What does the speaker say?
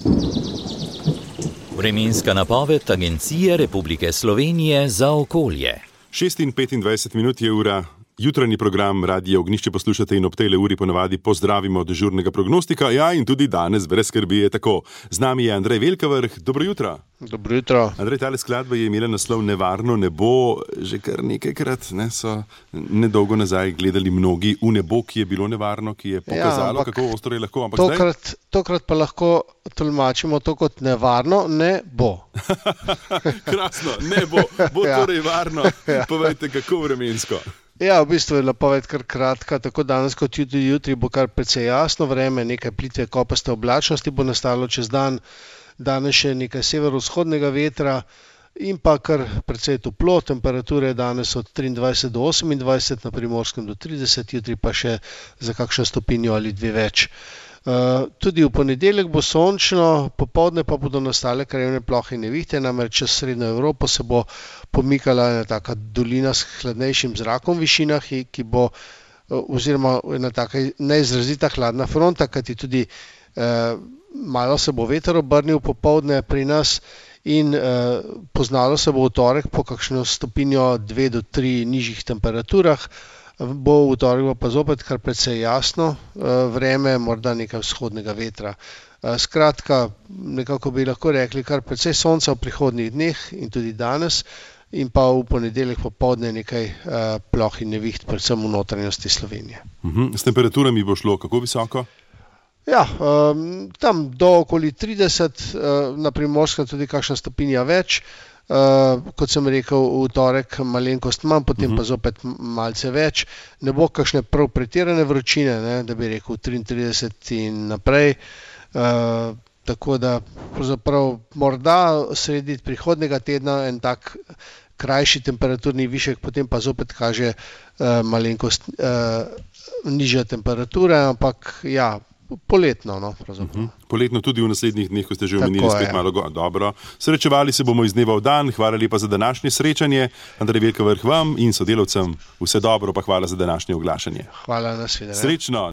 Vremenska napoved Agencije Republike Slovenije za okolje. 6:25 minut je ura. Jutranji program Radia Ognjišče poslušate in ob tej uri ponavadi pozdravimo dežurnega prognostika. Ja, in tudi danes brez skrbi je tako. Z nami je Andrej Velkavrh. Dobro jutro. Dobro jutro. Andrej, tale skladba je imela naslov Nevarno nebo. Že kar nekajkrat so nedolgo nazaj gledali mnogi v nebo, ki je bilo nevarno, ki je pokazalo, kako ostro je lahko. Tokrat pa lahko tolmačimo to kot nevarno, ne bo. Krasno, ne bo. Bo torej varno. Povejte, kako vremensko. Ja, v bistvu je napoved kar kratka, tako danes kot jutri bo kar precej jasno vreme, nekaj plitve kopaste oblačnosti bo nastalo čez dan, danes še nekaj severovzhodnega vetra in pa kar precej toplo, temperature danes od 23 do 28, na Primorskem do 30, jutri pa še za kakšno stopinjo ali dve več. Tudi v ponedeljek bo sončno, popoldne pa bodo nastale krajevne plohe in nevihte, namreč čez srednjo Evropo se bo pomikala ena taka dolina s hladnejšim zrakom v višinah, ki bo oziroma ena taka neizrazita hladna fronta, kajti tudi malo se bo veter obrnil popoldne pri nas in poznalo se bo v torek po kakšno stopinjo 2 do 3 nižjih temperaturah. Bo v torek pa zopet kar precej jasno vreme, morda nekaj vzhodnega vetra. Skratka, nekako bi lahko rekli kar precej sonca v prihodnjih dneh in tudi danes in pa v ponedeljek popoldne nekaj ploh in neviht, predvsem v notranjosti Slovenije. S temperaturami bo šlo kako visoko? Ja, tam do okoli 30, na Primorskem tudi kakšna stopinja več. Kot sem rekel, v torek malenkost manj, potem pa zopet malce več. Ne bo kakšne prav pretirane vročine, da bi rekel 33 in naprej. Tako da pravzaprav morda sredi prihodnjega tedna en tak krajši temperaturni višek, potem pa zopet kaže malenkost nižja temperatura, ampak ja, poletno, pravzaprav. Poletno tudi v naslednjih dneh, ko ste že omenili, spet malo dobro. Srečevali se bomo iz dneva v dan. Hvala lepa za današnje srečanje. Andrej Velkavrh vam in sodelavcem vse dobro, pa hvala za današnje oglašanje. Hvala, nasvidenje. Srečno.